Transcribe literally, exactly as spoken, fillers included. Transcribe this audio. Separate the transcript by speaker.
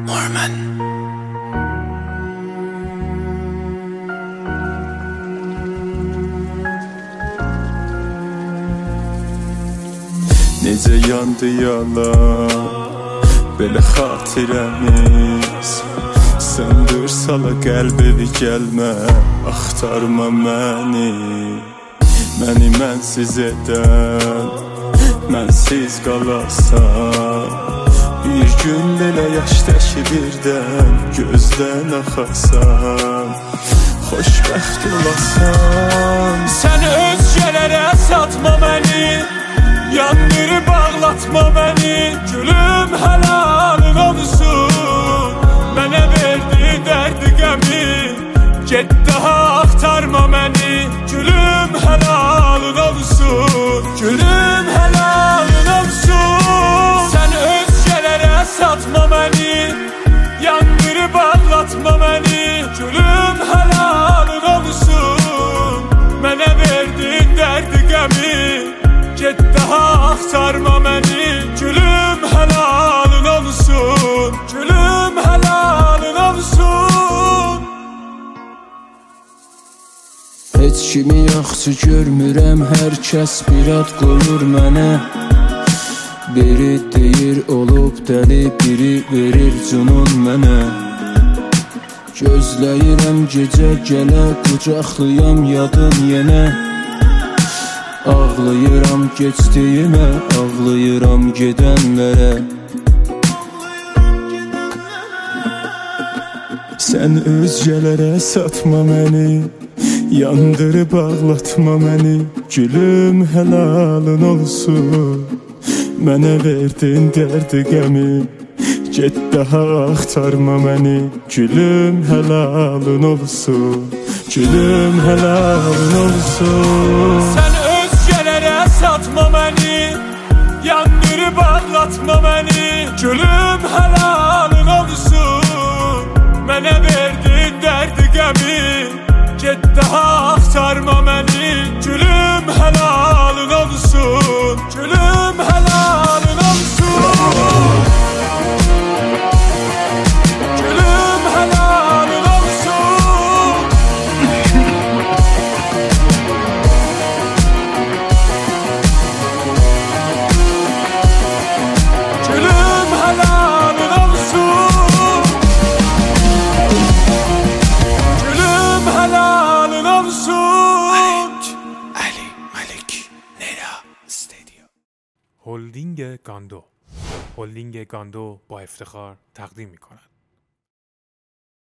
Speaker 1: Mormon.
Speaker 2: Necə yandı yalan belə xatirəmiz, sındırsa la qəlbimi gəlmə, axtarma məni. Məni mənsiz edən, mənsiz qalasan, bir gün belə yaş təki birdən gözdən axasan, xoşbəxt olasan.
Speaker 3: Sən özgələrə satma məni, yandırıb ağlatma məni. Gülüm həlalın olsun, mənə verdi dərdi qəmi. Get daha axtarma məni, gülüm həlalın olsun, gülüm həlalın olsun. Sən özgələrə satma məni, yandırıb ağlatma məni. Gülüm həlalın olsun, mənə verdin dərdi qəmi. Get daha axtarma məni, gülüm həlalın olsun, gülüm həlalın olsun.
Speaker 4: Heç kimi yaxşı görmürəm, hər kəs bir ad qoyur mənə. Biri deyir olub dəli, biri verir cunun mənə. Gözləyirəm gecə gələ, qucaqlıyam yadın yenə. Ağlayıram keçdiyimə, ağlayıram gedənlərə.
Speaker 2: Sən özgələrə satma məni, yandırıb ağlatma məni. Gülüm həlalın olsun, mənə verdin dərdi qəmi. Get daha axtarma məni, gülüm həlalın olsun, gülüm həlalın olsun.
Speaker 3: Sən özgələrə satma məni, yandırıb ağlatma məni. Gülüm həlalın olsun, mənə verdin dərdi qəmi. Get daha axtarma məni, gülüm həlalın olsun, gülüm həlalın olsun. Gülüm həlalın olsun. Gülüm həlalın olsun, gülüm həlalın olsun.
Speaker 1: Ali Malik Neda Studio.
Speaker 5: هلدینگ گاندو هلدینگ گاندو با افتخار تقدیم می کند